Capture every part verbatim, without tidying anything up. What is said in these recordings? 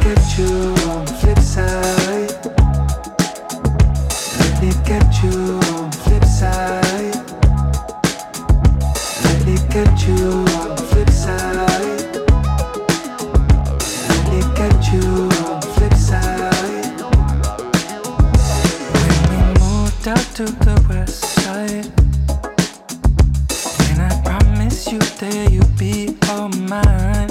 get you on the flip side. Let me get you on the flip side. Let me get you on the flip side. Let me get you on the flip side. When we moved out to the west side, and I promised you that you'd be all mine.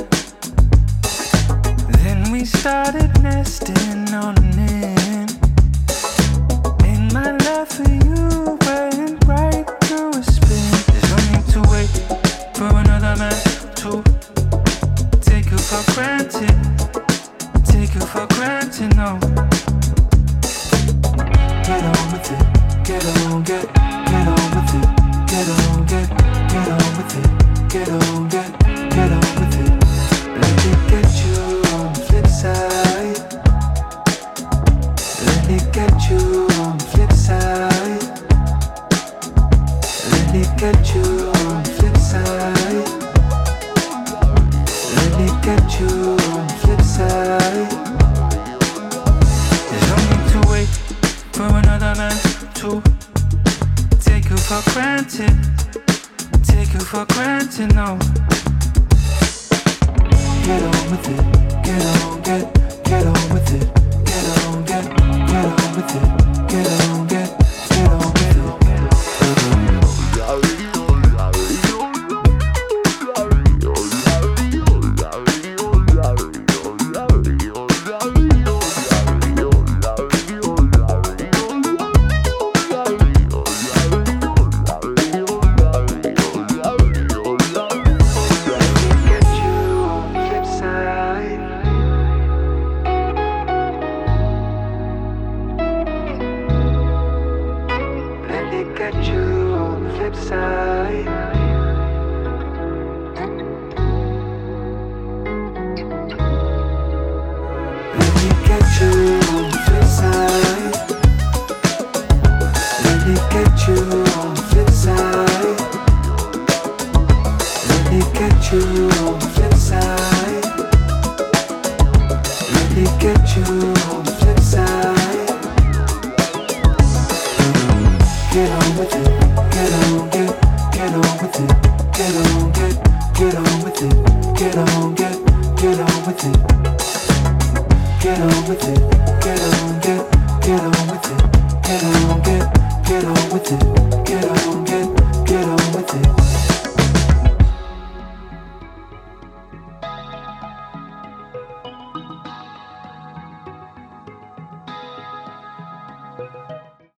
Then we started nesting on an end, and my love for you went right through a spin. There's no need to wait for another man to take you for granted, take you for granted, no. Get on with it, get on, get, get on with it, get on, get, get on with it, get on, get, get on with it. Let me get you on the flip side. Let me get you on the flip side. Let me get you on the flip side. Let me get you on the flip side. There's no need to wait for another man to take you for granted, take you for granted, no. Get on with it, get on, get, get on with it, get on, get, get on with it, get on, get, get on with it. Get you on the flip side. Let me get you on the flip side. Let me get you on the flip side. Let me get you on the flip side. Let me get you on the flip side. Get on with it, get on, get, get on with it, get on, get, get on with it, get on, get, get on with it, get on with it, get on, get, get on with it, get on, get, get on with it, get on, get.